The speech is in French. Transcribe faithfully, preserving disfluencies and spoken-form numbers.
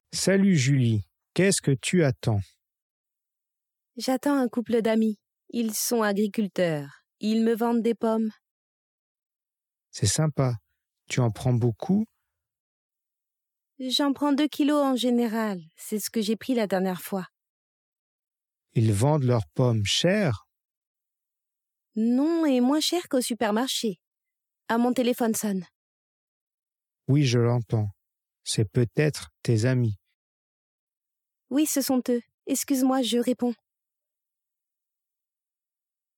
Salut Julie, qu'est-ce que tu attends? J'attends un couple d'amis. Ils sont agriculteurs. Ils me vendent des pommes. C'est sympa. Tu en prends beaucoup? J'en prends deux kilos en général. C'est ce que j'ai pris la dernière fois. Ils vendent leurs pommes chères? Non, et moins cher qu'au supermarché. Ah, mon téléphone sonne. Oui, je l'entends. C'est peut-être tes amis. Oui, ce sont eux. Excuse-moi, je réponds.